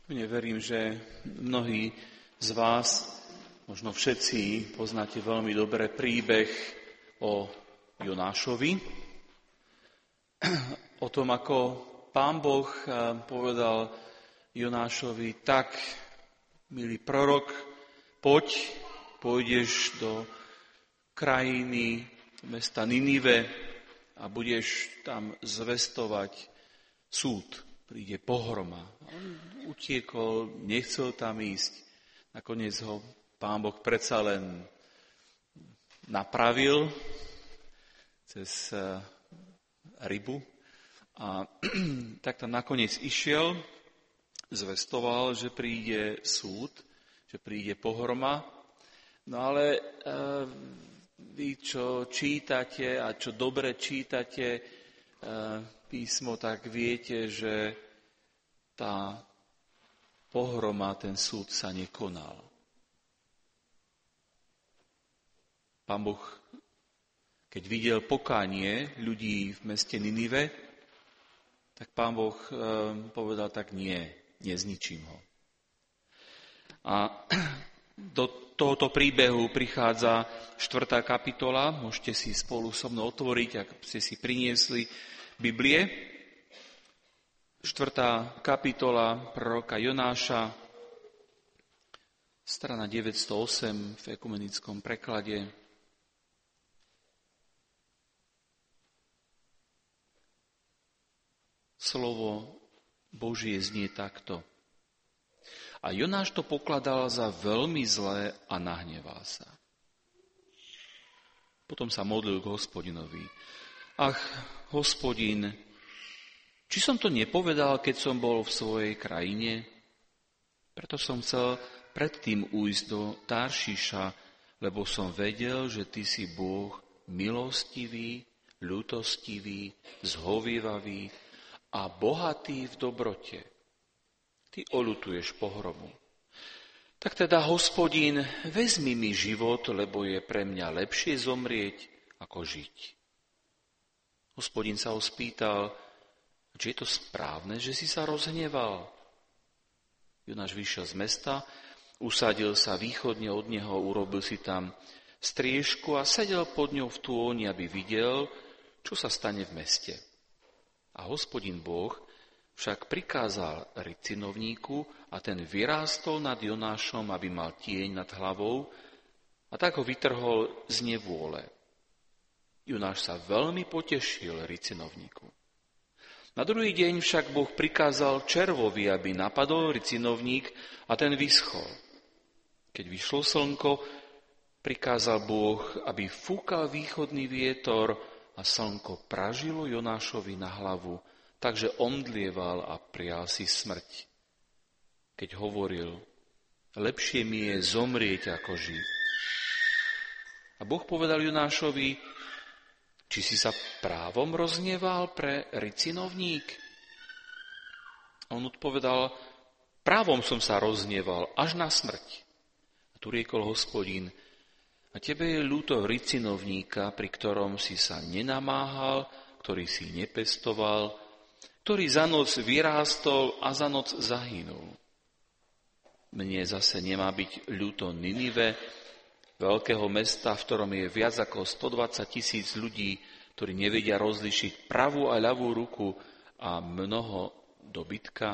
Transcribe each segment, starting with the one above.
Ja verím, že mnohí z vás, možno všetci, poznáte veľmi dobre príbeh o Jonášovi. O tom, ako Pán Boh povedal Jonášovi: tak, milý prorok, pôjdeš do krajiny mesta Ninive a budeš tam zvestovať súd. Príde pohroma. On utiekol, nechcel tam ísť. Nakoniec ho Pán Boh predsa len napravil cez rybu. A tak tam nakoniec išiel, zvestoval, že príde súd, že príde pohroma. No ale vy, čo čítate a čo dobre čítate písmo, tak viete, že tá pohroma, ten súd sa nekonal. Pán Boh, keď videl pokánie ľudí v meste Ninive, tak Pán Boh povedal: tak nie, nezničím ho. A do tohoto príbehu prichádza 4. kapitola, môžete si spolu so mnou otvoriť, ak ste si priniesli Biblie. 4. kapitola proroka Jonáša, strana 908 v ekumenickom preklade. Slovo Božie znie takto. A Jonáš to pokladal za veľmi zlé a nahneval sa. Potom sa modlil k Hospodinovi: ach, Hospodin, či som to nepovedal, keď som bol v svojej krajine? Preto som chcel predtým ujsť do Taršíša, lebo som vedel, že ty si Boh milostivý, ľútostivý, zhovievavý a bohatý v dobrote. Ty oľutuješ pohromu. Tak teda, Hospodin, vezmi mi život, lebo je pre mňa lepšie zomrieť, ako žiť. Hospodin sa ho spýtal: či je to správne, že si sa rozhneval? Jonáš vyšiel z mesta, usadil sa východne od neho, urobil si tam striežku a sedel pod ňou v tôni, aby videl, čo sa stane v meste. A Hospodin Boh však prikázal rycinovníku a ten vyrástol nad Jonášom, aby mal tieň nad hlavou, a tak ho vytrhol z nevôle. Jonáš sa veľmi potešil rycinovníku. Na druhý deň však Boh prikázal červovi, aby napadol rycinovník, a ten vyschol. Keď vyšlo slnko, prikázal Boh, aby fúkal východný vietor, a slnko pražilo Jonášovi na hlavu, takže omdlieval a prial si smrť. Keď hovoril: lepšie mi je zomrieť, ako žiť. A Boh povedal Jonášovi: či si sa právom rozhneval pre rycinovník? A on odpovedal: právom som sa rozhneval až na smrť. A tu riekol Hospodin: a tebe je ľúto rycinovníka, pri ktorom si sa nenamáhal, ktorý si nepestoval, ktorý za noc vyrástol a za noc zahynul. Mne zase nemá byť ľúto Ninive, veľkého mesta, v ktorom je viac ako 120 000 ľudí, ktorí nevedia rozlišiť pravú a ľavú ruku a mnoho dobytka.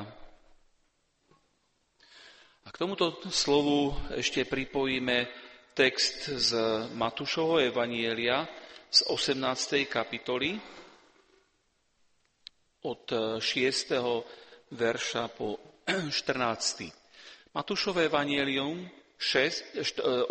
A k tomuto slovu ešte pripojíme text z Matúšovho evanjelia z 18. kapitoly od 6. verša po 14. Matúšové evanjelium 18:6.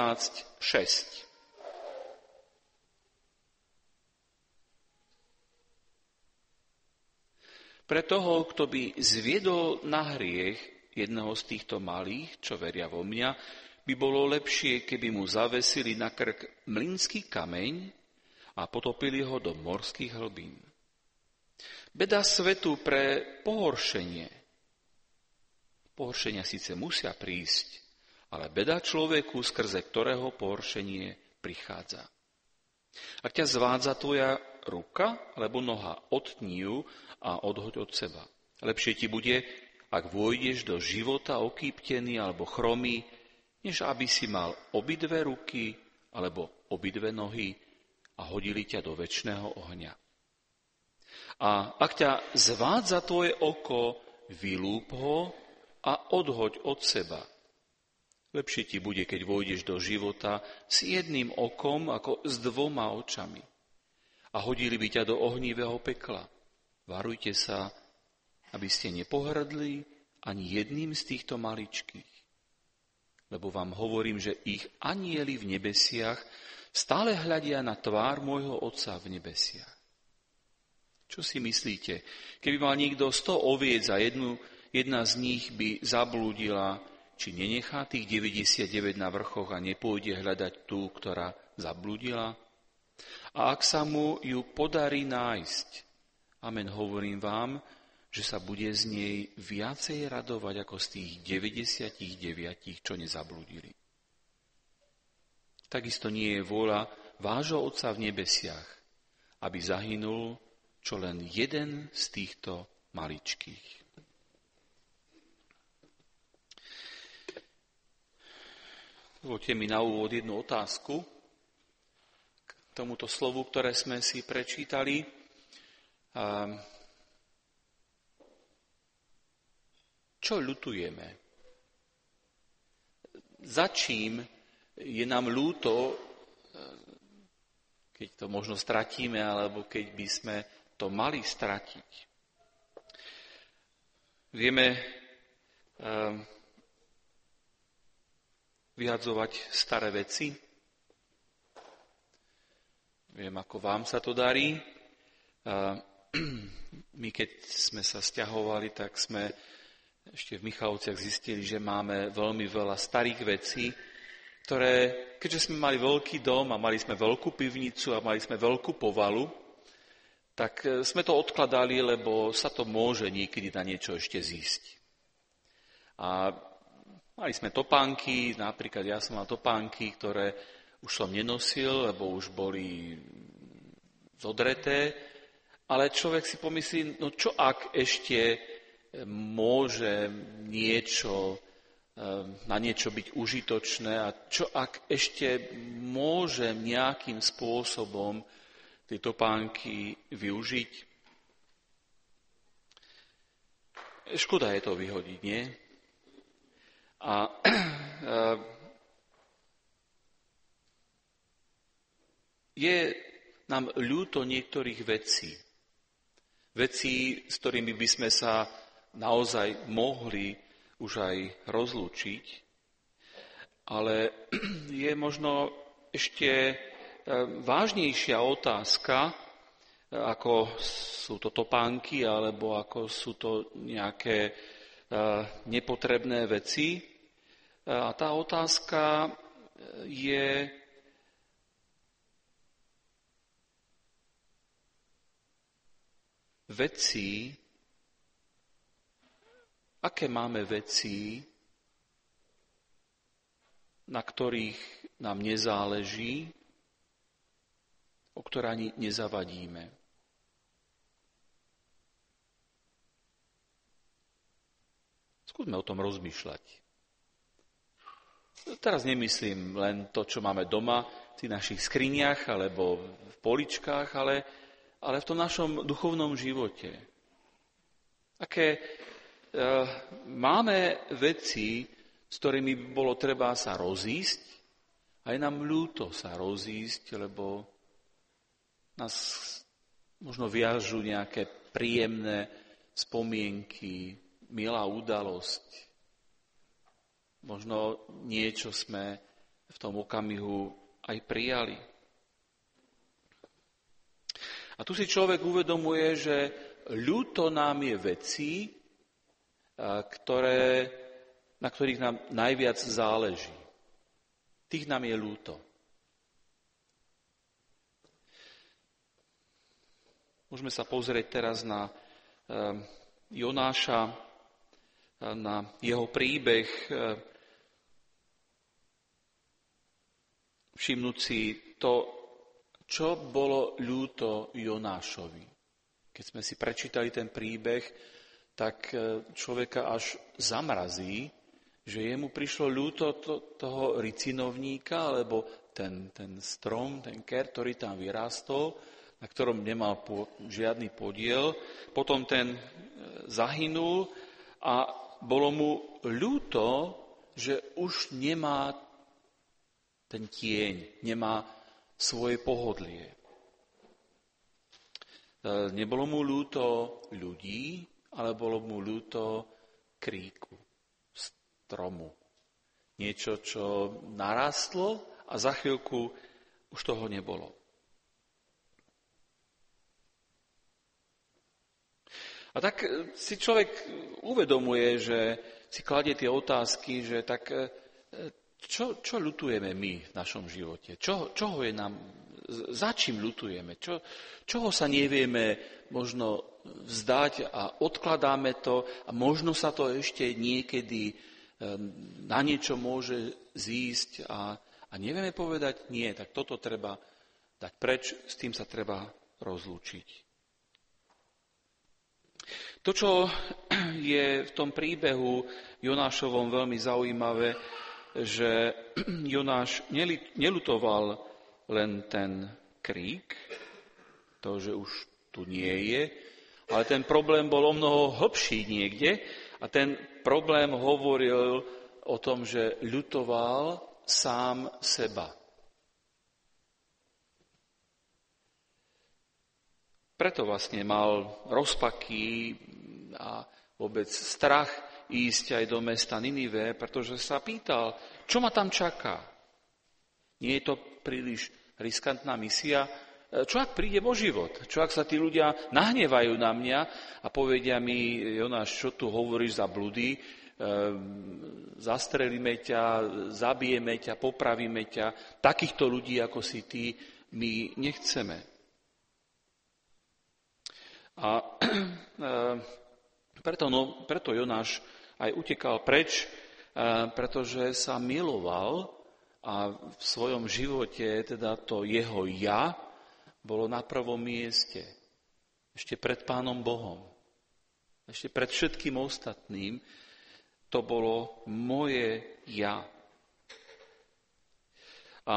Pre toho, kto by zviedol na hriech jedného z týchto malých, čo veria vo mňa, by bolo lepšie, keby mu zavesili na krk mlynský kameň a potopili ho do morských hlbín. Beda svetu pre pohoršenie. Pohoršenia síce musia prísť, ale beda človeku, skrze ktorého pohoršenie prichádza. Ak ťa zvádza tvoja ruka alebo noha, odtni ju a odhoď od seba. Lepšie ti bude, ak vôjdeš do života okýptený alebo chromý, než aby si mal obidve ruky alebo obidve nohy a hodili ťa do večného ohňa. A ak ťa zvádza tvoje oko, vylúp ho a odhoď od seba. Lepšie ti bude, keď vôjdeš do života s jedným okom ako s dvoma očami. A hodili by ťa do ohnivého pekla. Varujte sa, aby ste nepohrdli ani jedným z týchto maličkých. Lebo vám hovorím, že ich anjeli v nebesiach stále hľadia na tvár môjho Otca v nebesiach. Čo si myslíte? Keby mal niekto 100 oviec a jedna z nich by zablúdila, či nenechá tých 99 na vrchoch a nepôjde hľadať tú, ktorá zablúdila? A ak sa mu ju podarí nájsť, amen, hovorím vám, že sa bude z nej viacej radovať ako z tých 99, čo nezablúdili. Takisto nie je vôľa vášho Otca v nebesiach, aby zahynul čo len jeden z týchto maličkých. Dovoľte mi na úvod jednu otázku k tomuto slovu, ktoré sme si prečítali. Čo ľutujeme? Za čím je nám ľúto, keď to možno stratíme, alebo keď by sme to mali stratiť? Vieme vyhadzovať staré veci. Viem, ako vám sa to darí. My, keď sme sa sťahovali, tak sme ešte v Michalovciach zistili, že máme veľmi veľa starých vecí, ktoré, keďže sme mali veľký dom a mali sme veľkú pivnicu a mali sme veľkú povalu, tak sme to odkladali, lebo sa to môže niekedy na niečo ešte zísť. A mali sme topánky, napríklad ja som mal topánky, ktoré už som nenosil, lebo už boli zodreté, ale človek si pomyslí, no čo ak ešte môže na niečo byť užitočné a čo ak ešte môžem nejakým spôsobom tie topánky využiť? Škoda je to vyhodiť, nie? A je nám ľúto niektorých vecí. Vecí, s ktorými by sme sa naozaj mohli už aj rozlúčiť, ale je možno ešte vážnejšia otázka, ako sú to topánky, alebo ako sú to nejaké nepotrebné veci. A tá otázka je, aké máme veci, na ktorých nám nezáleží, o ktoré ani nezavadíme. Skúsme o tom rozmýšľať. Teraz nemyslím len to, čo máme doma, v tých našich skriniach alebo v poličkách, ale v tom našom duchovnom živote. Aké máme veci, s ktorými by bolo treba sa rozísť, a je nám ľúto sa rozísť, lebo nás možno viažu nejaké príjemné spomienky, milá udalosť. Možno niečo sme v tom okamihu aj prijali. A tu si človek uvedomuje, že ľúto nám je vecí, na ktorých nám najviac záleží. Tých nám je ľúto. Môžeme sa pozrieť teraz na Jonáša, na jeho príbeh, všimnúť si to, čo bolo ľúto Jonášovi. Keď sme si prečítali ten príbeh, tak človeka až zamrazí, že jemu prišlo ľúto toho ricinovníka, alebo ten strom, ten ker, ktorý tam vyrástol, na ktorom nemal žiadny podiel. Potom ten zahynul a bolo mu ľúto, že už nemá ten tieň, nemá svoje pohodlie. Nebolo mu ľúto ľudí, ale bolo mu ľúto kríku, stromu. Niečo, čo narastlo a za chvíľku už toho nebolo. A tak si človek uvedomuje, že si kladie tie otázky, že tak čo ľutujeme my v našom živote? Čoho je nám, za čím ľutujeme? Čoho sa nevieme možno vzdať a odkladáme to a možno sa to ešte niekedy na niečo môže zísť a nevieme povedať, nie, tak toto treba dať preč, s tým sa treba rozlúčiť. To, čo je v tom príbehu Jonášovom veľmi zaujímavé, že Jonáš neľutoval len ten krík, to, že už tu nie je, ale ten problém bol omnoho hlbší niekde a ten problém hovoril o tom, že ľutoval sám seba. Preto vlastne mal rozpaky a vôbec strach ísť aj do mesta Ninive, pretože sa pýtal, čo ma tam čaká. Nie je to príliš riskantná misia? Čo ak príde o život? Čo ak sa tí ľudia nahnevajú na mňa a povedia mi, Jonáš, čo tu hovoríš za bludy? Zastrelíme ťa, zabijeme ťa, popravíme ťa. Takýchto ľudí, ako si ty, my nechceme. A preto Jonáš aj utekal preč, pretože sa miloval a v svojom živote teda to jeho ja bolo na prvom mieste. Ešte pred Pánom Bohom. Ešte pred všetkým ostatným to bolo moje ja. A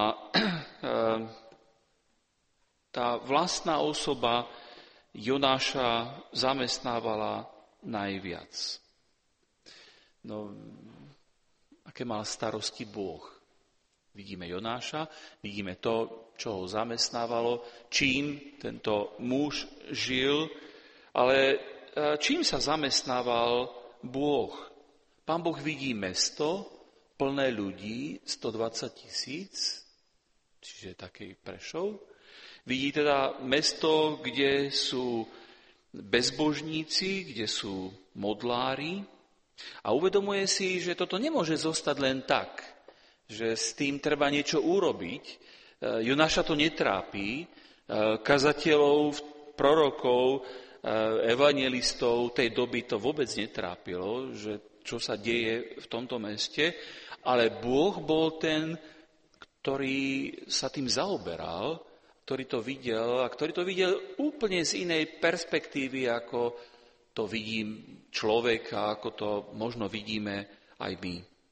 tá vlastná osoba Jonáša zamestnávala najviac. No, aké mal starosti Boh. Vidíme Jonáša, vidíme to, čo ho zamestnávalo, čím tento muž žil, ale čím sa zamestnával Boh. Pán Boh vidí mesto plné ľudí, 120 000, čiže taký Prešov. Vidí teda mesto, kde sú bezbožníci, kde sú modlári a uvedomuje si, že toto nemôže zostať len tak, že s tým treba niečo urobiť. Jonáša to netrápi, kazateľov, prorokov, evangelistov tej doby to vôbec netrápilo, že čo sa deje v tomto meste, ale Boh bol ten, ktorý sa tým zaoberal, ktorý to videl a ktorý to videl úplne z inej perspektívy, ako to vidí človek a ako to možno vidíme aj my.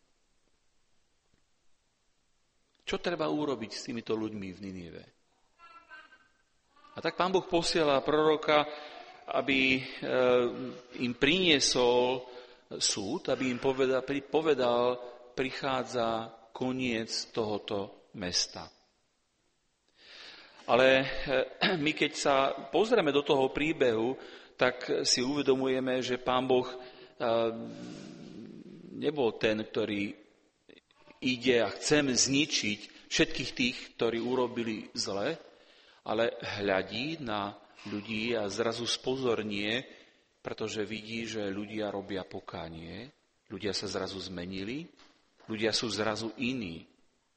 Čo treba urobiť s týmito ľuďmi v Ninive? A tak Pán Boh posiela proroka, aby im priniesol súd, aby im povedal, prichádza koniec tohoto mesta. Ale my, keď sa pozrieme do toho príbehu, tak si uvedomujeme, že Pán Boh nebol ten, ktorý ide a chce zničiť všetkých tých, ktorí urobili zle, ale hľadí na ľudí a zrazu spozornie, pretože vidí, že ľudia robia pokánie, ľudia sa zrazu zmenili, ľudia sú zrazu iní.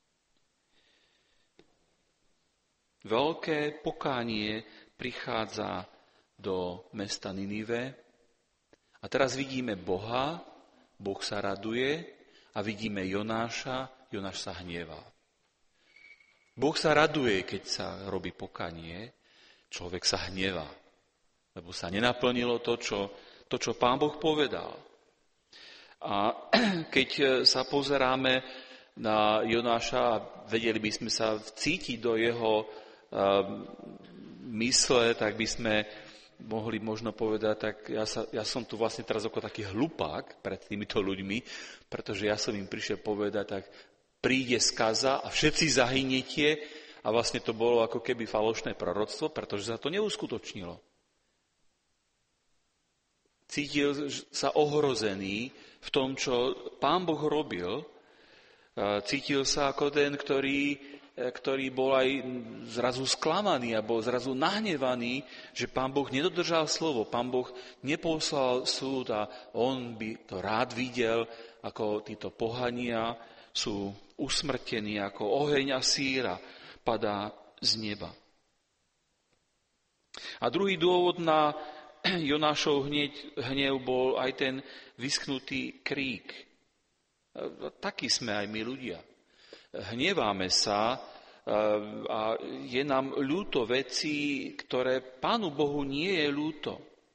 Veľké pokánie prichádza do mesta Ninive a teraz vidíme Boha, Boh sa raduje a vidíme Jonáša, Jonáš sa hnieva. Boh sa raduje, keď sa robí pokánie, človek sa hnevá, lebo sa nenaplnilo to, čo to, čo Pán Boh povedal. A keď sa pozeráme na Jonáša, vedeli by sme sa vcítiť do jeho mysle, tak by sme mohli možno povedať, tak ja som tu vlastne teraz ako taký hlupák pred týmito ľuďmi, pretože ja som im prišiel povedať, tak príde skaza a všetci zahyniete a vlastne to bolo ako keby falošné proroctvo, pretože sa to neuskutočnilo. Cítil sa ohrozený v tom, čo Pán Boh robil. Cítil sa ako ten, ktorý bol aj zrazu sklamaný a bol zrazu nahnevaný, že Pán Boh nedodržal slovo. Pán Boh neposlal súd a on by to rád videl, ako títo pohania sú usmrtení, ako oheň a síra padá z neba. A druhý dôvod na Jonášov hnev bol aj ten vyschnutý krík. Takí sme aj my ľudia. Hneváme sa a je nám ľúto veci, ktoré Pánu Bohu nie je ľúto.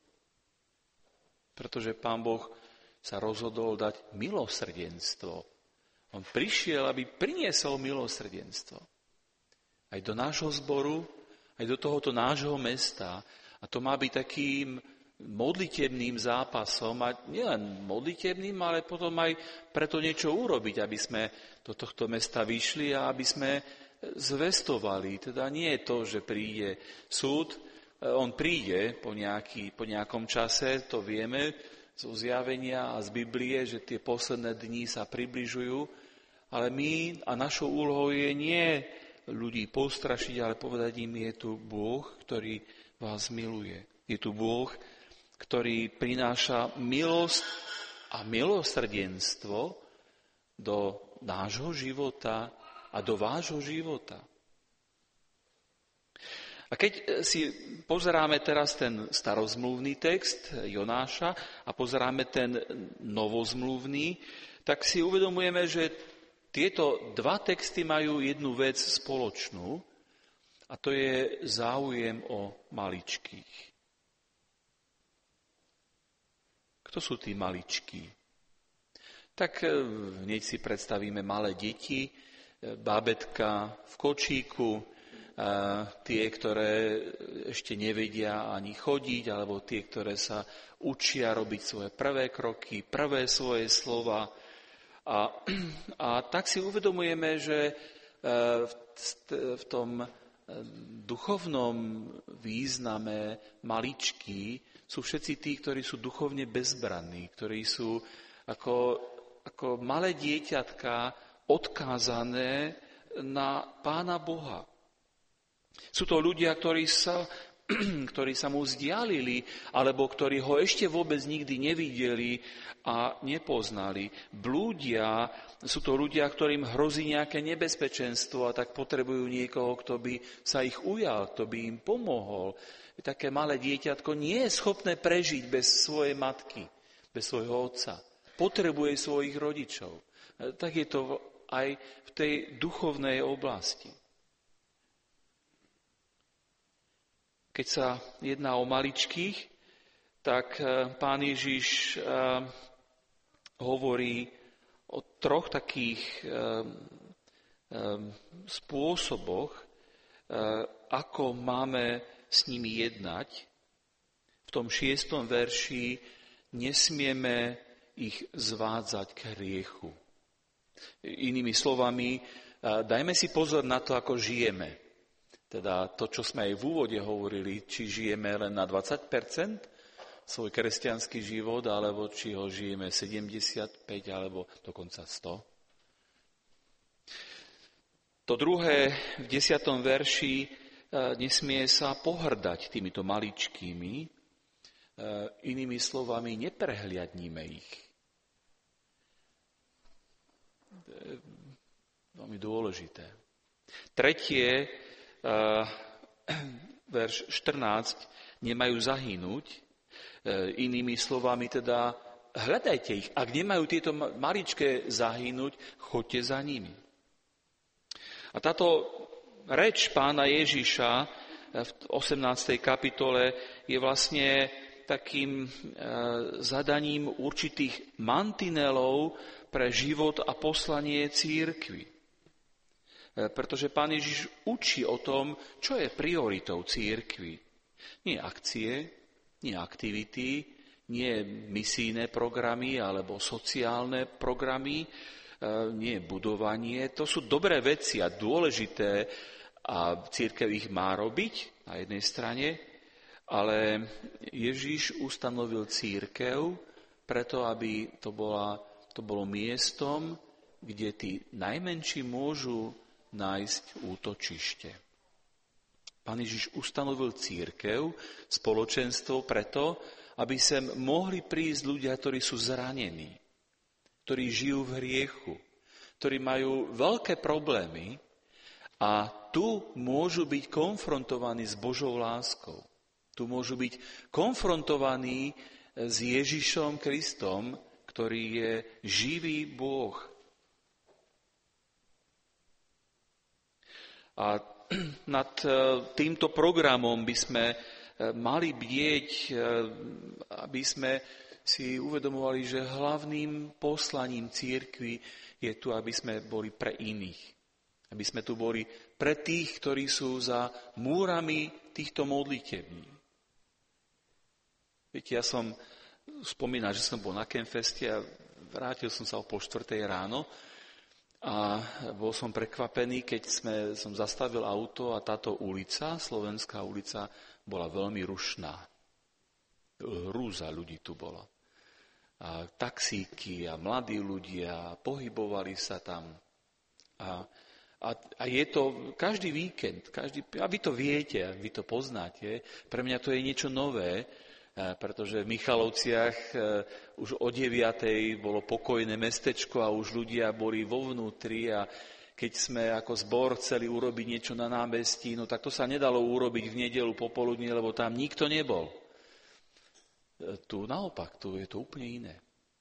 Pretože Pán Boh sa rozhodol dať milosrdenstvo. On prišiel, aby priniesol milosrdenstvo. Aj do nášho zboru, aj do tohoto nášho mesta. A to má byť takým modlitebným zápasom, a nielen modlitebným, ale potom aj preto niečo urobiť, aby sme do tohto mesta vyšli a aby sme zvestovali. Teda nie je to, že príde súd, on príde po nejakom čase, to vieme zo zjavenia a z Biblie, že tie posledné dni sa približujú, ale my a našou úlohou je nie ľudí postrašiť, ale povedať im, je tu Boh, ktorý vás miluje. Je tu Boh, ktorý prináša milosť a milosrdenstvo do nášho života a do vášho života. A keď si pozeráme teraz ten starozmluvný text Jonáša a pozeráme ten novozmluvný, tak si uvedomujeme, že tieto dva texty majú jednu vec spoločnú, a to je záujem o maličkých. Kto sú tí maličkí? Tak hneď si predstavíme malé deti, bábätka v kočíku, tie, ktoré ešte nevedia ani chodiť, alebo tie, ktoré sa učia robiť svoje prvé kroky, prvé svoje slova. A tak si uvedomujeme, že v tom duchovnom význame maličkí sú všetci tí, ktorí sú duchovne bezbranní, ktorí sú ako malé dieťatka odkázané na Pána Boha. Sú to ľudia, ktorí sa mu vzdialili, alebo ktorí ho ešte vôbec nikdy nevideli a nepoznali. Blúdia, sú to ľudia, ktorým hrozí nejaké nebezpečenstvo a tak potrebujú niekoho, kto by sa ich ujal, kto by im pomohol. Také malé dieťatko nie je schopné prežiť bez svojej matky, bez svojho otca. Potrebuje svojich rodičov. Tak je to aj v tej duchovnej oblasti. Keď sa jedná o maličkých, tak Pán Ježiš hovorí o troch takých spôsoboch, ako máme s nimi jednať. V tom 6. verši nesmieme ich zvádzať k hriechu. Inými slovami, dajme si pozor na to, ako žijeme. Teda to, čo sme aj v úvode hovorili, či žijeme len na 20% svoj kresťanský život, alebo či ho žijeme 75, alebo dokonca 100. To druhé, v 10. verši, nesmie sa pohrdať týmito maličkými, inými slovami, neprehliadnime ich. Veľmi dôležité. Tretie, verš 14, nemajú zahynúť. Inými slovami teda, hľadajte ich. Ak nemajú tieto maličké zahynúť, choďte za nimi. A táto reč Pána Ježiša v 18. kapitole je vlastne takým zadaním určitých mantinelov pre život a poslanie cirkvi. Pretože Pán Ježiš učí o tom, čo je prioritou cirkvi. Nie akcie, nie aktivity, nie misijné programy alebo sociálne programy, nie budovanie. To sú dobré veci a dôležité a cirkev ich má robiť na jednej strane, ale Ježiš ustanovil cirkev preto, aby to bolo miestom, kde tí najmenší môžu nájsť útočište. Pán Ježiš ustanovil cirkev, spoločenstvo preto, aby sem mohli prísť ľudia, ktorí sú zranení, ktorí žijú v hriechu, ktorí majú veľké problémy a tu môžu byť konfrontovaní s Božou láskou. Tu môžu byť konfrontovaní s Ježišom Kristom, ktorý je živý Boh. A nad týmto programom by sme mali bdieť, aby sme si uvedomovali, že hlavným poslaním cirkvi je tu, aby sme boli pre iných. Aby sme tu boli pre tých, ktorí sú za múrami týchto modlitební. Viete, ja som spomínal, že som bol na Campfeste a vrátil som sa o 4:00 ráno a bol som prekvapený, keď som zastavil auto a táto ulica, Slovenská ulica, bola veľmi rušná. Hrúza ľudí tu bola. A taxíky a mladí ľudia pohybovali sa tam. A je to každý víkend, a vy to viete, vy to poznáte, pre mňa to je niečo nové, pretože v Michalovciach už o 9:00 bolo pokojné mestečko a už ľudia boli vo vnútri a keď sme ako zbor chceli urobiť niečo na námestí, no tak to sa nedalo urobiť v nedeľu popoludní, lebo tam nikto nebol. Tu naopak, tu je to úplne iné.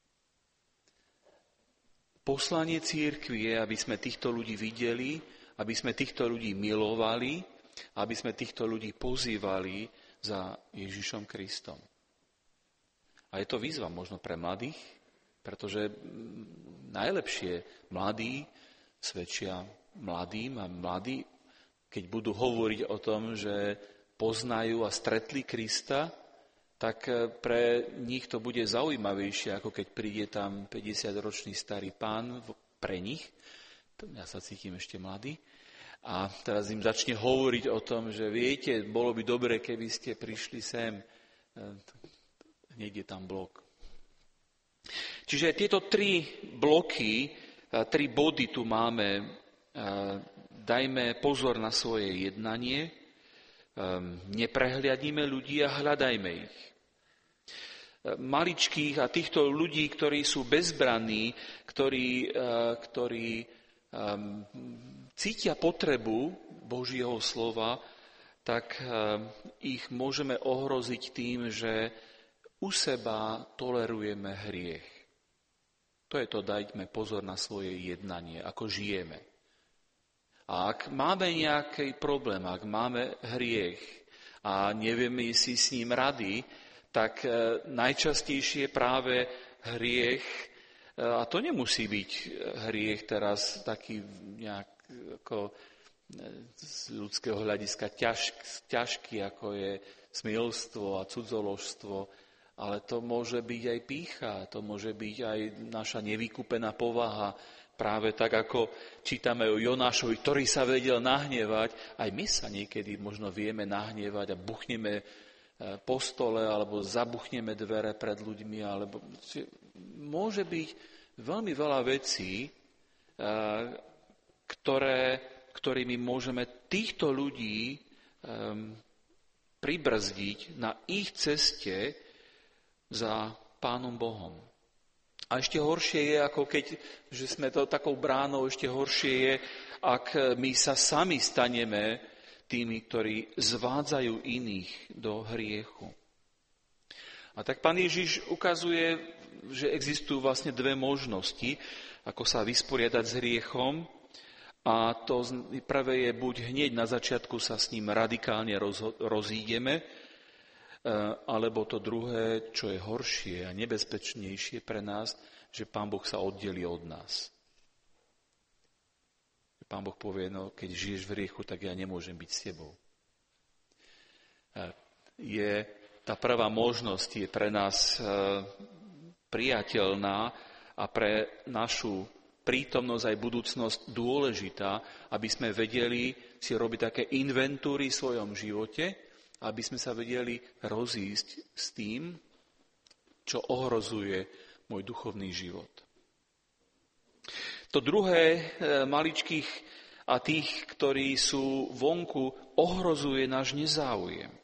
Poslanie cirkvi je, aby sme týchto ľudí videli, aby sme týchto ľudí milovali, aby sme týchto ľudí pozývali za Ježišom Kristom. A je to výzva možno pre mladých, pretože najlepšie mladí svedčia mladým a mladí, keď budú hovoriť o tom, že poznajú a stretli Krista, tak pre nich to bude zaujímavejšie, ako keď príde tam 50-ročný starý pán pre nich. Ja sa cítim ešte mladý. A teraz im začne hovoriť o tom, že viete, bolo by dobre, keby ste prišli sem. Hneď je tam blok. Čiže tieto 3 bloky, 3 body tu máme. Dajme pozor na svoje jednanie, neprehliadnime ľudí a hľadajme ich. Maličkých a týchto ľudí, ktorí sú bezbranní, ktorí cítia potrebu Božieho slova, tak ich môžeme ohroziť tým, že u seba tolerujeme hriech. To je to, dajme pozor na svoje jednanie, ako žijeme. A ak máme nejaký problém, ak máme hriech a nevieme si s ním rady, tak najčastejšie práve hriech, a to nemusí byť hriech teraz taký nejak ako z ľudského hľadiska ťažký, ako je smilstvo a cudzoložstvo, ale to môže byť aj pýcha, to môže byť aj naša nevykúpená povaha, práve tak, ako čítame o Jonášovi, ktorý sa vedel nahnevať, aj my sa niekedy možno vieme nahnevať a buchneme po stole, alebo zabuchneme dvere pred ľuďmi, alebo môže byť veľmi veľa vecí, ktorými môžeme týchto ľudí pribrzdiť na ich ceste za Pánom Bohom. A ešte horšie je, ako že sme to takou bránou, ešte horšie je, ak my sa sami staneme tými, ktorí zvádzajú iných do hriechu. A tak Pán Ježiš ukazuje, že existujú vlastne 2 možnosti, ako sa vysporiadať s hriechom. A to prvé je, buď hneď na začiatku sa s ním radikálne rozídeme, alebo to druhé, čo je horšie a nebezpečnejšie pre nás, že Pán Boh sa oddelí od nás. Pán Boh povie, no keď žiješ v hriechu, tak ja nemôžem byť s tebou. Tá prvá možnosť je pre nás priateľná a pre našu prítomnosť aj budúcnosť dôležitá, aby sme vedeli si robiť také inventúry v svojom živote, aby sme sa vedeli rozísť s tým, čo ohrozuje môj duchovný život. To druhé, maličkých a tých, ktorí sú vonku, ohrozuje náš nezáujem.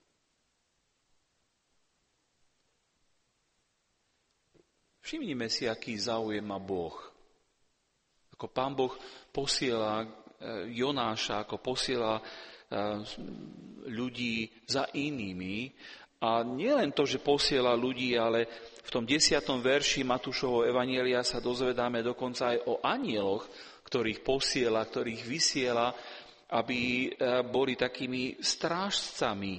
Všimnime si, aký záujem má Boh. Ako Pán Boh posiela Jonáša, ako posiela ľudí za inými. A nielen to, že posiela ľudí, ale v tom 10. verši Matúšovho evanjelia sa dozvedáme dokonca aj o anjeloch, ktorých posiela, ktorých vysiela, aby boli takými strážcami.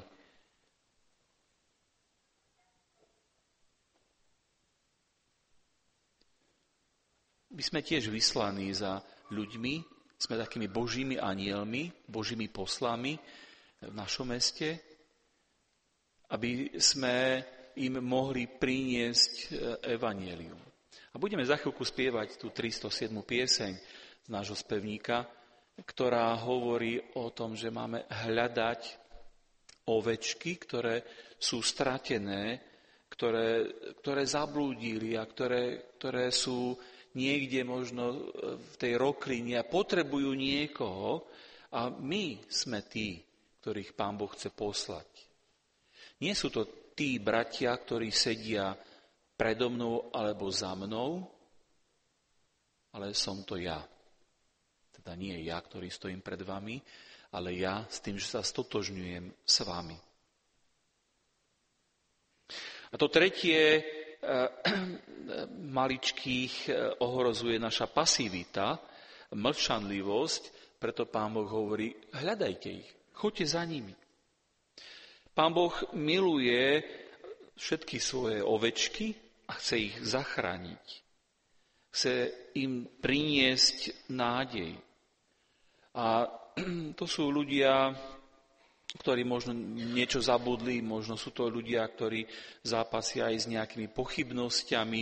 My sme tiež vyslaní za ľuďmi, sme takými božími anielmi, božími poslami v našom meste, aby sme im mohli priniesť evanjelium. A budeme za chvíľku spievať tú 307. pieseň z nášho spevníka, ktorá hovorí o tom, že máme hľadať ovečky, ktoré sú stratené, ktoré zablúdili a ktoré sú niekde možno v tej roklini a potrebujú niekoho a my sme tí, ktorých Pán Boh chce poslať. Nie sú to tí bratia, ktorí sedia predo mnou alebo za mnou, ale som to ja. Teda nie ja, ktorý stojím pred vami, ale ja s tým, že sa stotožňujem s vami. A to tretie maličkých ohrozuje naša pasivita, mlčanlivosť, preto Pán Boh hovorí, hľadajte ich, choďte za nimi. Pán Boh miluje všetky svoje ovečky a chce ich zachrániť. Chce im priniesť nádej. A to sú ľudia, ktorí možno niečo zabudli, možno sú to ľudia, ktorí zápasia aj s nejakými pochybnosťami.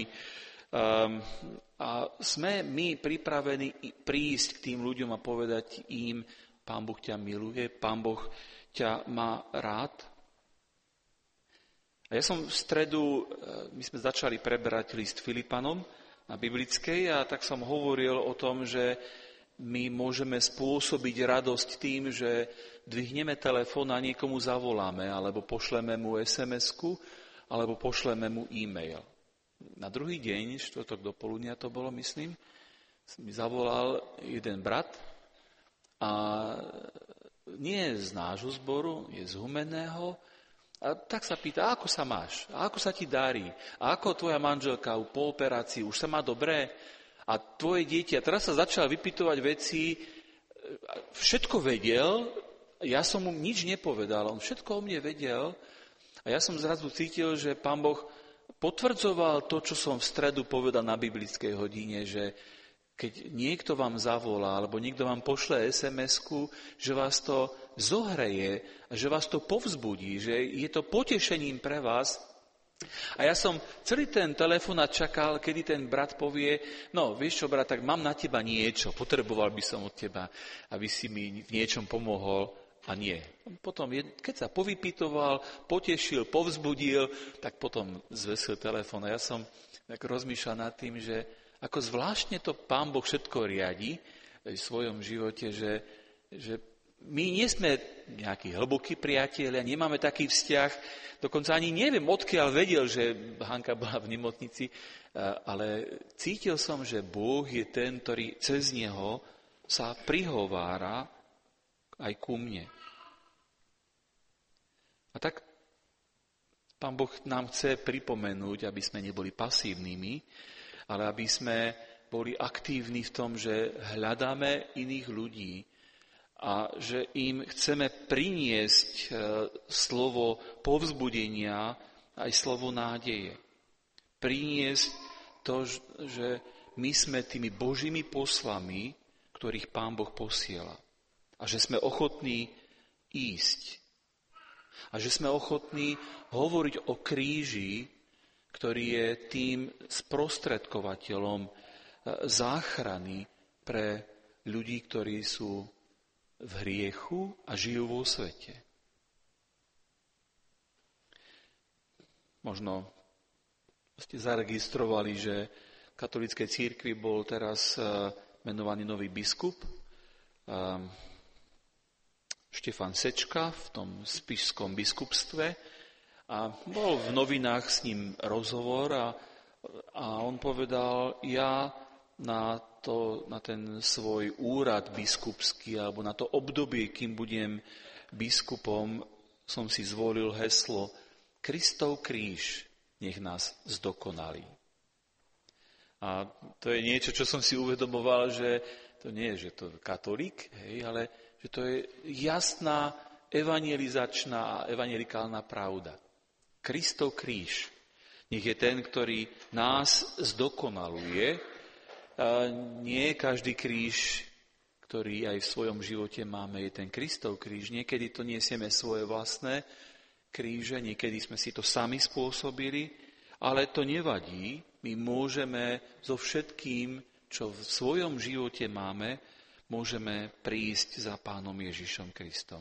A sme my pripravení prísť k tým ľuďom a povedať im, Pán Boh ťa miluje, Pán Boh ťa má rád. A ja som v stredu, my sme začali preberať list Filipanom na biblickej a tak som hovoril o tom, že my môžeme spôsobiť radosť tým, že dvihneme telefón a niekomu zavoláme, alebo pošleme mu SMS-ku, alebo pošleme mu e-mail. Na druhý deň, štvrtok do poludnia to bolo, myslím, mi zavolal jeden brat a nie je z nášho zboru, je z Humenného, a tak sa pýta, ako sa máš, a ako sa ti darí, a ako tvoja manželka po operácii, už sa má dobré, a tvoje dieťa. Teraz sa začal vypytovať veci, všetko vedel, ja som mu nič nepovedal, on všetko o mne vedel a ja som zrazu cítil, že Pán Boh potvrdzoval to, čo som v stredu povedal na biblickej hodine, že keď niekto vám zavolá, alebo niekto vám pošle SMS-ku, že vás to zohreje, že vás to povzbudí, že je to potešením pre vás. A ja som celý ten telefonát čakal, kedy ten brat povie, no vieš čo, brat, tak mám na teba niečo, potreboval by som od teba, aby si mi v niečom pomohol. A nie. Potom, keď sa povypytoval, potešil, povzbudil, tak potom zvesil telefón. A ja som tak rozmýšľal nad tým, že ako zvláštne to Pán Boh všetko riadi v svojom živote, že my nie sme nejakí hlbokí priatelia, nemáme taký vzťah, dokonca ani neviem, odkiaľ vedel, že Hanka bola v nemocnici, ale cítil som, že Boh je ten, ktorý cez neho sa prihovára aj ku mne. A tak Pán Boh nám chce pripomenúť, aby sme neboli pasívnymi, ale aby sme boli aktívni v tom, že hľadáme iných ľudí a že im chceme priniesť slovo povzbudenia, aj slovo nádeje. Priniesť to, že my sme tými Božími poslami, ktorých Pán Boh posiela. A že sme ochotní ísť. A že sme ochotní hovoriť o kríži, ktorý je tým sprostredkovateľom záchrany pre ľudí, ktorí sú v hriechu a žijú vo svete. Možno ste zaregistrovali, že v katolíckej cirkvi bol teraz menovaný nový biskup Štefan Sečka v tom spišskom biskupstve a bol v novinách s ním rozhovor a on povedal, ja na ten svoj úrad biskupský alebo na to obdobie, kým budem biskupom, som si zvolil heslo Kristov kríž nech nás zdokonalí. A to je niečo, čo som si uvedomoval, že to nie je, že to je katolík, ale že to je jasná evangelizačná a evangelikálna pravda. Kristov kríž nech je ten, ktorý nás zdokonaluje. Nie každý kríž, ktorý aj v svojom živote máme, je ten Kristov kríž. Niekedy to niesieme svoje vlastné kríže, niekedy sme si to sami spôsobili, ale to nevadí. My môžeme so všetkým, čo v svojom živote máme, môžeme prísť za Pánom Ježišom Kristom.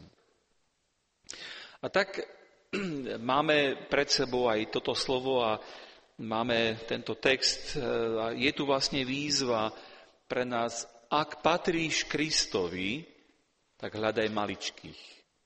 A tak máme pred sebou aj toto slovo a máme tento text. Je tu vlastne výzva pre nás, ak patríš Kristovi, tak hľadaj maličkých.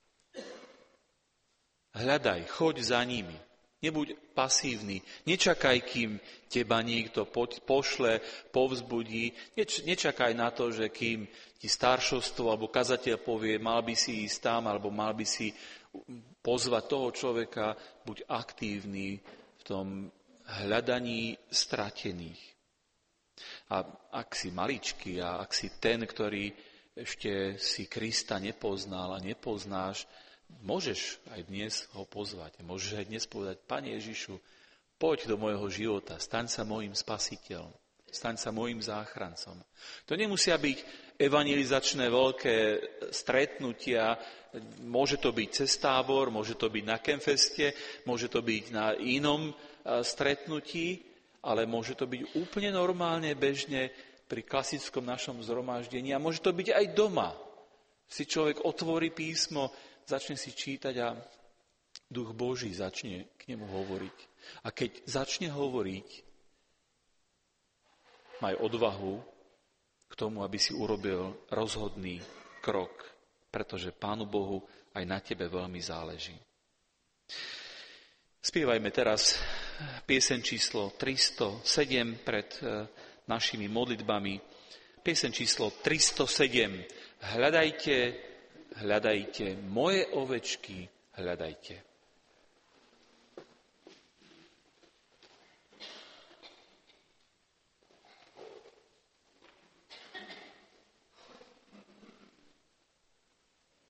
Hľadaj, choď za nimi. Nebuď pasívny. Nečakaj, kým teba niekto pošle, povzbudí. Nečakaj na to, že kým ti staršovstvo alebo kazateľ povie, mal by si ísť tam, alebo mal by si pozvať toho človeka, buď aktívny v tom hľadaní stratených. A ak si maličký a ak si ten, ktorý ešte si Krista nepoznal a nepoznáš, môžeš aj dnes ho pozvať. Môžeš aj dnes povedať, Pane Ježišu, poď do môjho života, staň sa môjim spasiteľom, staň sa môjim záchrancom. To nemusia byť evangelizačné veľké stretnutia, môže to byť cez tábor, môže to byť na Kemfeste, môže to byť na inom stretnutí, ale môže to byť úplne normálne, bežne pri klasickom našom zhromaždení a môže to byť aj doma. Si človek otvorí písmo, začne si čítať a Duch Boží začne k nemu hovoriť. A keď začne hovoriť, maj odvahu k tomu, aby si urobil rozhodný krok, pretože Pánu Bohu aj na tebe veľmi záleží. Spievajme teraz pieseň číslo 307 pred našimi modlitbami. Pieseň číslo 307. Hľadajte, moje ovečky, hľadajte.